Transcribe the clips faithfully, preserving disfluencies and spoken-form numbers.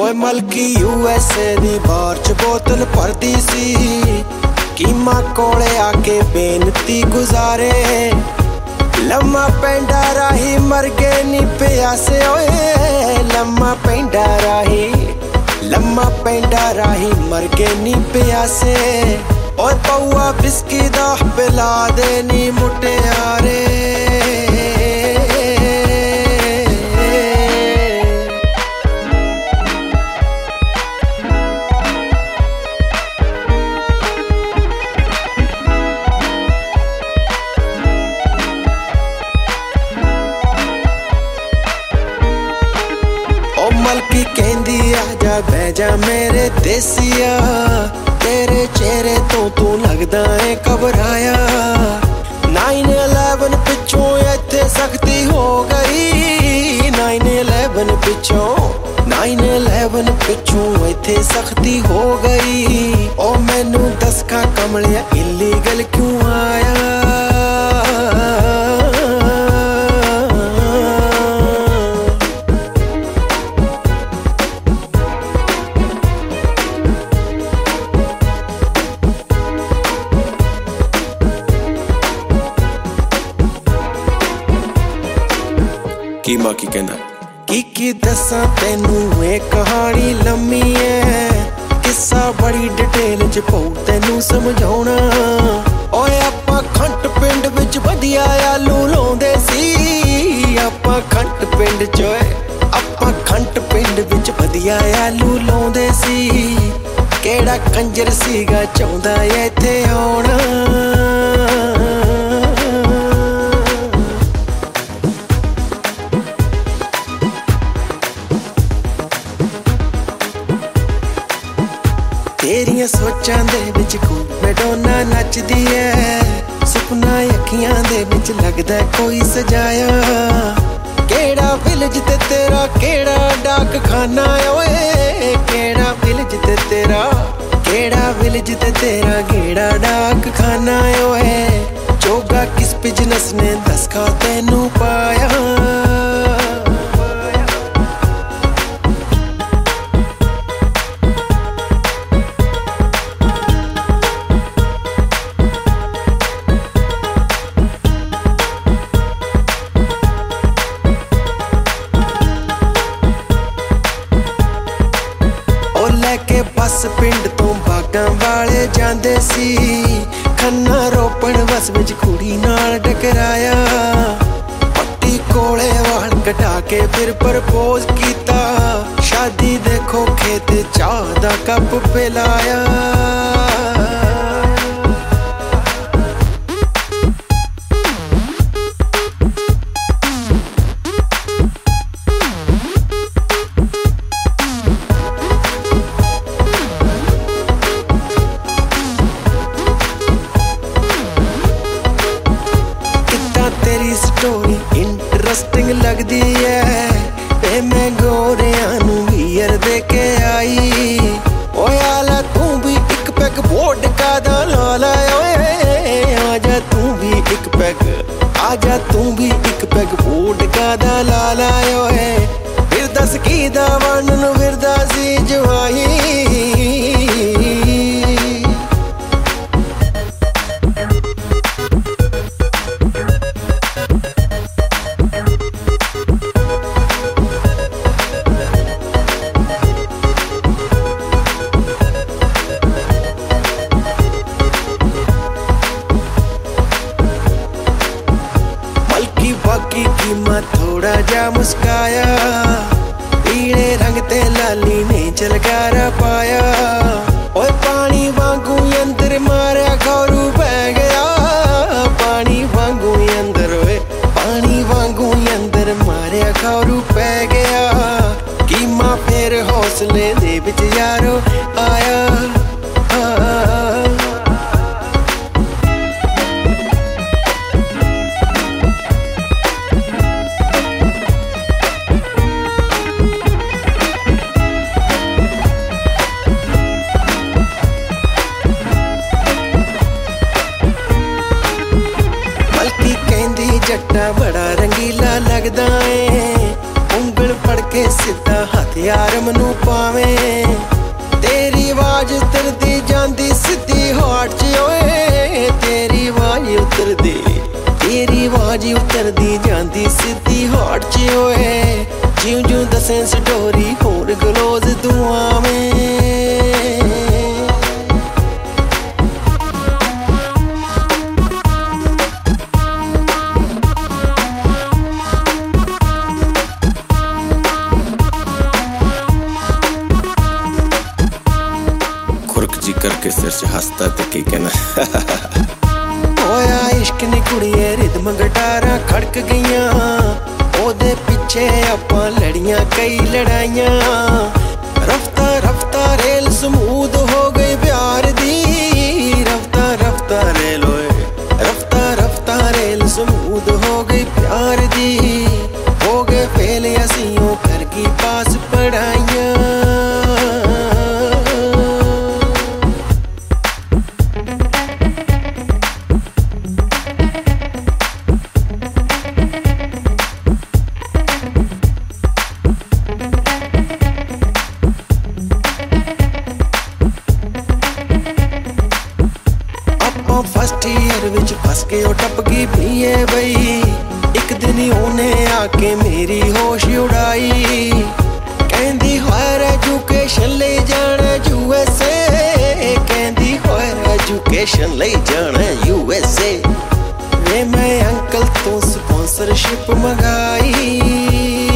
ओए Melchi USA दी बार च बोतल भरदी सी, कीमा कोले आके बेनती गुजारे। लम्मा पेंडा राही मर गए नी प्यासे, ओए लम्मा पेंडा राही लम्मा पेंडा राही मर गए नी प्यासे। ओए पौआ बिस्की दा पिला दे नी मुटियारे। मलकी कहंदी आजा बैजा मेरे देसिया, तेरे चेहरे तो तू लगदा है घबराया। नाइन इलेवन पिछों इत्थे सख्ती हो गई, नाइन इलेवन पिछों नाइन इलेवन पिछों इत्थे सख्ती हो गई। ओ मैनू दस का कमलिया इलीगल क्यों आया। कीमा की कहना की की दसा तेनू ए कहानी लम्मी है, किस्सा बड़ी डिटेल च पऊ तेनू समझाउणा। ओए आपां खंट पिंड विच वधिया आलू लाउंदे सी, आपां खंट पिंड च ओए आपां खंट पिंड विच वधिया आलू लाउंदे सी। केड़ा कंजर सीगा चाहुंदा इत्थे आउणा। तेरियां सोचां दे विच कोई मैडोना नचदी है, सुपना अखियां दे विच लगदा कोई सजाया। केड़ा विलेज ते तेरा केड़ा डाक खाना, ओए केड़ा विलेज ते तेरा केड़ा विलेज ते तेरा केड़ा डाक खाना। ओए जोगा किस बिजनेस ने दस का तेनू पाया। के बस पिंड तो बागां वाले जांदे सी, खन्ना रोपण बस विच कुड़ी नाल टकराया। पट्टी कोले वाल कटा के फिर प्रपोज कीता, शादी देखो खेत चाह दा कप पिलाया। तेरी स्टोरी इंटरेस्टिंग लगदी है, ते मैं गोरियां नू वीर दे के आई। ओए आला तू भी एक पैग वोडका दा ला ला, ओए आजा तू भी एक पैग आजा तू भी एक पैग वोडका दा ला ला। ओए फिर दस की दा वन विरदा सी जवाई। बाकी कीमा थोड़ा जा मुस्काया, पीले रंग ते लाली ने झलकारा पाया। ओए पानी वांगू अंदर मारिया खौरू पै गया, पानी वांगू अंदर ओए पानी वांगू अंदर मारिया खौरू पै गया। कीमा फिर हौसले दे विच यारो आया। जट्टा बड़ा रंगीला लगदा है, उंगल फड़ के सीधा हथियार मैनू पावे तेरी आवाज उतरदी जांदी सीधी हार्ट च ओए तेरी आवाज उतरदी तेरी आवाज उतरदी जांदी सीधी हार्ट च ओए जिउं जिउं दसें स्टोरी होर गलोज दुआवें जी करके सिर से हंसता ते की कहना होया इश्क नी कुड़िए रिदम गिटारां खड़क गईयां ओदे पिछे आपां लड़ियां कई लड़ाइयां रफ्ता रफ्ता रेल समूद हो गई प्यार दी रफ्ता रफ्ता रेल ओए रफ्ता रफ्ता रेल समूद हो गई प्यार दी हो गए फेल असीं कर गई पास पढ़ाइयां फस्ट ईयर विच फस के ओ टप गई पीए बई एक दिन ओने आके मेरी होश उड़ाई कहंदी हायर एजुकेशन ले जाना यूएसए कहंदी हायर एजुकेशन ले जाना यूएसए वे मैं अंकल तो स्पॉन्सरशिप मंगाई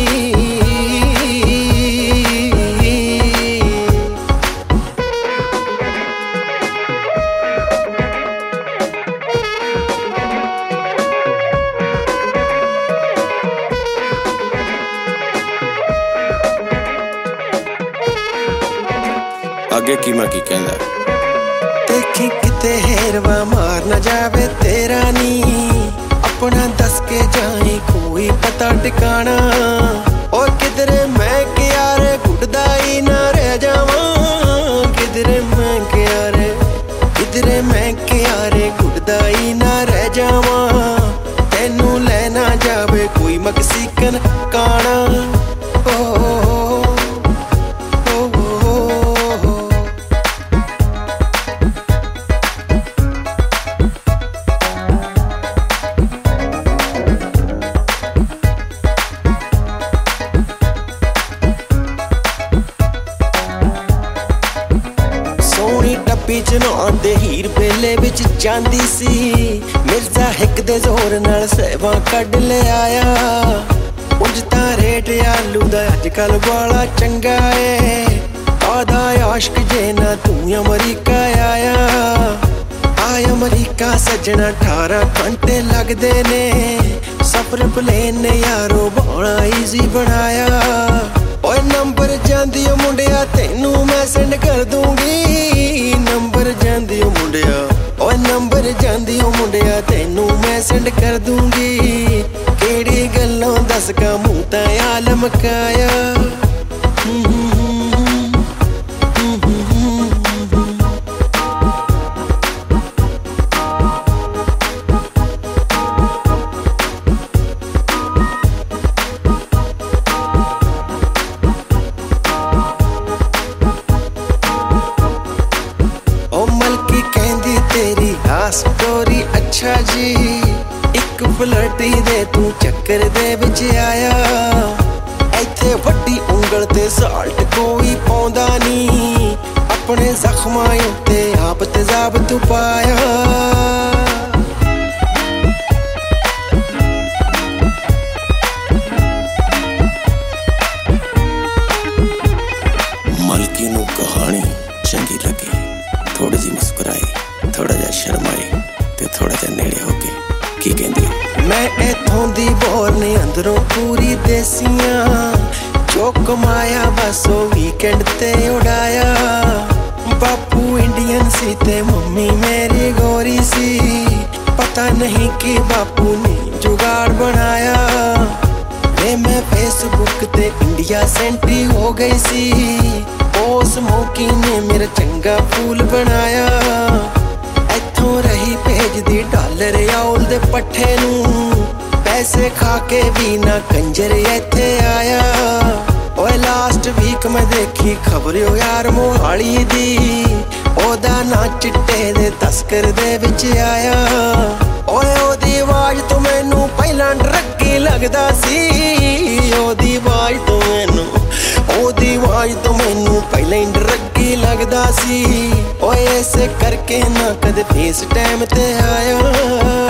आगे की मां की कहंदा देखी किते हेरवा मार ना जावे तेरा नी अपना दस के जाए कोई पता ठिकाना और किधरे मैं क्या रे गुड़दा ही ना रह जावा किधरे मैं क्या रे किधरे मैं क्या रे गुड़दा ही ना रह जावा तेनू लेना जावे कोई मक्सिकन काना ओ टप्पी च नहांदे हीर बेले विच जांदी सी मिर्जा हिक दे जोर नाल सहबा कढ ले आया उंज तां रेट आलू दा अजकल वाला चंगा ए आधा आशिक जे ना तू अमरीका आया आय अमरीका सजना अठारह घंटे लगदे ने सफर प्लेन ने यारो बड़ा ईजी बनाया ओए नंबर जांदी ओ मुंडिया तेनू मैं सेंड कर दूंगी नंबर जांदी ओ मुंडिया ओए नंबर जांदी ओ मुंडिया तेनू मैं सेंड कर दूंगी केड़ी गल्लों दस का मुंह तां आलम काया तेरी आ स्टोरी अच्छा जी एक पलटी दे तू चक्कर दे विच आया इत्थे वड्डी उंगल ते साल्ट कोई पाउंदा नी अपने जख्मां उत्ते आप तेजाब तू पाया मलकी नू कहानी चंगी लगी थोड़ी जी मुस्कुराई थोड़ा जा शर्माई ते थोड़ा जा नेड़े हो के की कहंदी मैं इथों दी बोर ने अंदरों पूरी देसियां जो कमाया बस ओ वीकेंड ते उड़ाया बापू इंडियन सी ते मम्मी मेरी गोरी सी पता नहीं कि बापू ने जुगाड़ बनाया वे मैं फेसबुक ते इंडिया सेंट्री हो गई सी उस मौकी ने मेरा चंगा फूल बनाया इथों रही भेजदी डॉलर औल दे पट्ठे नू पैसे खा के भी ना कंजर इत्थे आया। ओए लास्ट वीक मैं देखी खबर यार मोहाली दी, ओदा ना चिट्टे दे तस्कर दे विच आया। ओए ओदी आवाज तो मैनू पहला डरगी लगदा सी, ओदी आवाज तो मैनू ओदी आवाज तो मैनू पहला ही डरगी लगदा सी। ओए ऐसे करके ना कदे फेस टाइम ते आया।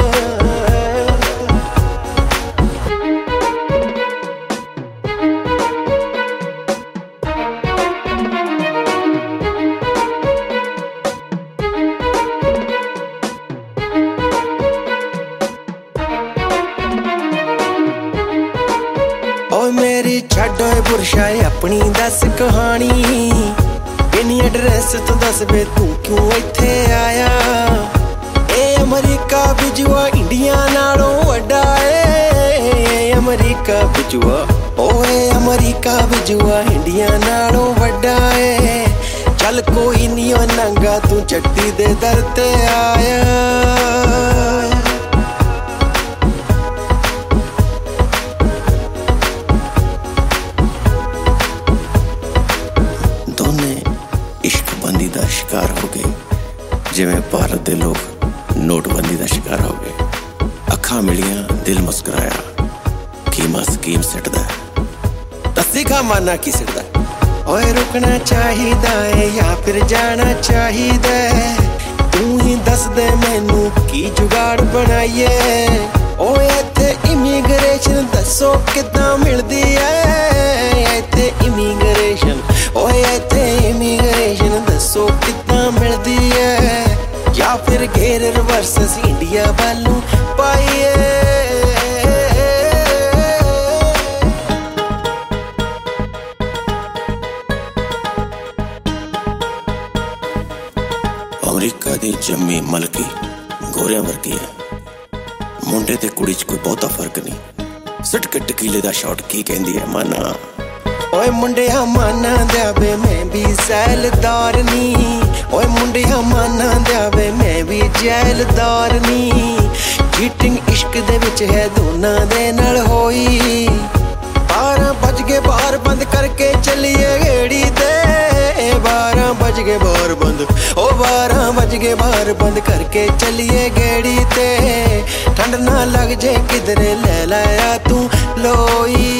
ओए मेरी छड्ड ओए बुरशा अपनी दस कहानी, इन्नी एड्रैस तो दस बे तू क्यों इत्थे आया। ए अमरीका बिजुआ इंडिया नालों वड्डा ए, अमरीका बिजुआ ओए अमरीका बिजुआ इंडिया नालों वड्डा ए। चल कोई नहीं ओ नंगा तू चट्टी दे दर ते आया। इश्कबंदी का शिकार हो गए जिवें भारत के लोग नोटबंदी का शिकार हो गए। अखां मिलियां दिल मुस्कुराया, कीमा स्कीम सिटदा दसी खा माना की सिटदा। ओए रुकना चाहिदा है या फिर जाना चाहिदा है, तू ही दस दे मैनू की जुगाड़ बनाइए। ओए इत्थे इमीग्रेशन दसो किदां मिलदी है, इत्थे इमीग्रेशन ओए इत्थे इमीग्रेशन दसो किदां मिलदी है, या फिर घेर रिवर्स इंडिया वालों पाइए। अमरीका दी जम्मी मलकी गोरियां वर्गी है, मुंडे ते कुड़ी च कोई बहुता फर्क नहीं। सिट के टकीले दा शॉट की कहंदी है माना। ओए मुंडिया माना द्यावे मैं भी सैलदार नी, ओए मुंडिया माना द्यावे मैं भी जैलदार नी। चीटिंग इश्क दे विच है दोनां दे नाल होई, बारह बज गए बार बंद करके चलिए गेड़ी ते। बारह बज गए बार बंद ओ बारह बज गए बार बंद करके चलिए गेड़ी ते। ठंड ना लग जे किधरे ले लाया तू लोई।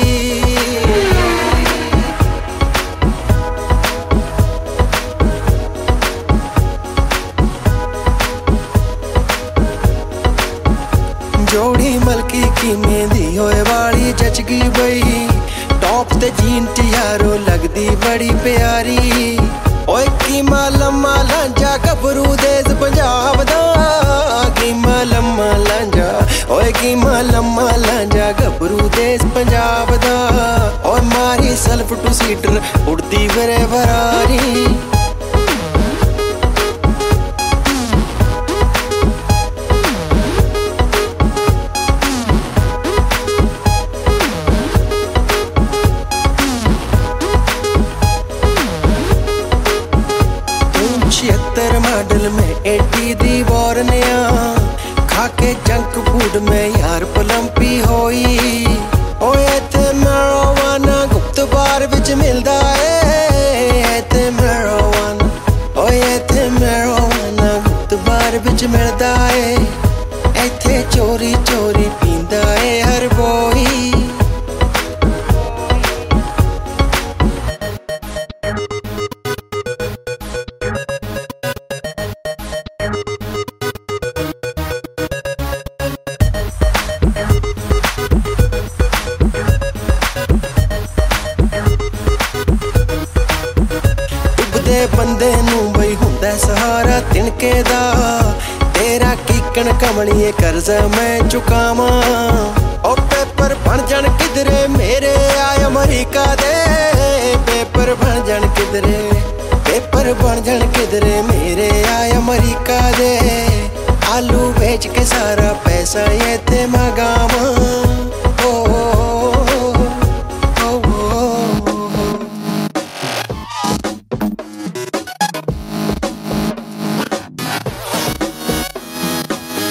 जोड़ी मलकी की मेहंदी होए वाली जच गई बई, टॉप ते जीन च यारो लगदी बड़ी प्यारी। ओए कीमा लम्मा लांजा गबरू देस पंजाब दा, कीमा लम्मा लांजा ओए कीमा लम्मा लांजा गबरू देस पंजाब दा। ओए मारी सेल्फ टू सीटर उड़दी वरे वरारी। छिहत्तर मॉडल में एटी दी वॉरनिया, खाके जंक फूड में यार पलंपी होई। ओए इत्थे मैरोवाना गुप्त बार विच मिलदा ए, इत्थे मैरोवाना ओए इत्थे मैरोवाना गुप्त बार विच मिलदा ए। इत्थे चोरी चोरी पींदा ए हर कोई। बंदे नू बई हुंदा सहारा तिनके दा, तेरा कीकण कमलिए कर्जा मैं चुकावा। ओ पेपर बन जान किधरे मेरे आए अमरीका दे, पेपर बन जान किधरे पेपर बन जान किधरे मेरे आए अमरीका दे। आलू बेच के सारा पैसा ये ते मगावा।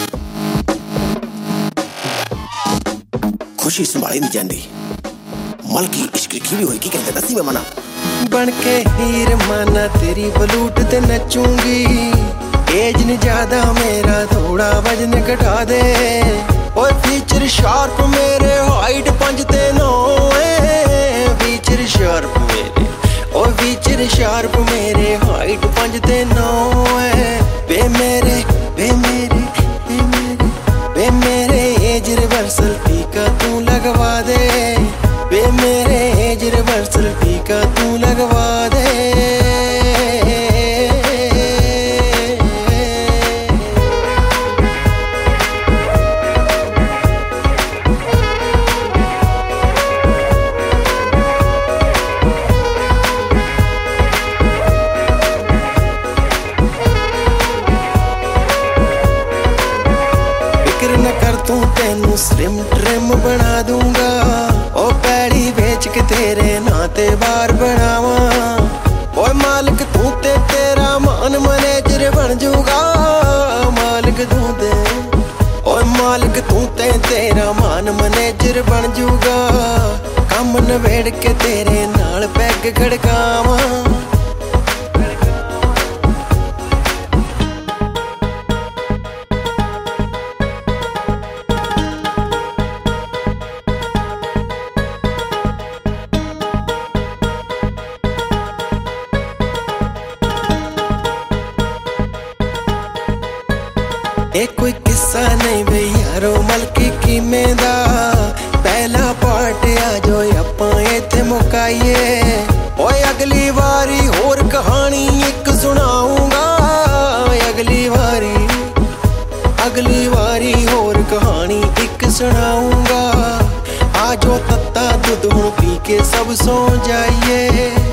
खुशी संभाली नहीं जाती, मलकी इश्क की भी होई की कहते दसी मैं मना बन के हीर माना तेरी बलूट ते नचूंगी एज नहीं ज्यादा मेरा थोड़ा वजन घटा दे ओए फीचर शार्प मेरे हाइट पंज ते नौ है फीचर शार्प मेरे ओए फीचर शार्प मेरे हाइट पंज ते नौ है बे मेरे बे मेरे बे मेरे बे मेरे एज रिवर्सल फीका तू लगवा दे बे मेरे एज रिवर्सल फीका तू लगवा दे फिक्र न कर तू तेनू स्लिम ट्रिम बना दूंगा ओ पैड़ी बेच के तेरे नाते बार बनावा ओए मालिक तू ते तेरा मान मैनेजर बन जूगा मालिक तू ते ओए मालिक तू ते तेरा मान मैनेजर बन जूगा काम नवेड़ के तेरे नाल पैग खड़कावा ਇਹ ਕੋਈ ਕਿੱਸਾ ਨਹੀਂ ਵੇ ਯਾਰੋ ਮਲਕੀ ਕਿਵੇਂ ਦਾ ਪਹਿਲਾ ਪਾਰਟ ਆ ਜੋ ਆਪਾਂ ਇੱਥੇ ਮੁਕਾਈਏ ਓਏ ਅਗਲੀ ਵਾਰੀ ਹੋਰ ਕਹਾਣੀ ਇੱਕ ਸੁਣਾਉਂਗਾ ਅਗਲੀ ਵਾਰੀ ਅਗਲੀ ਵਾਰੀ ਹੋਰ ਕਹਾਣੀ ਇੱਕ ਸੁਣਾਉਂਗਾ ਆ ਜੋ ਤੱਤਾ ਦੁੱਧ ਹੁਣ ਪੀ ਕੇ ਸਭ ਸੌ ਜਾਈਏ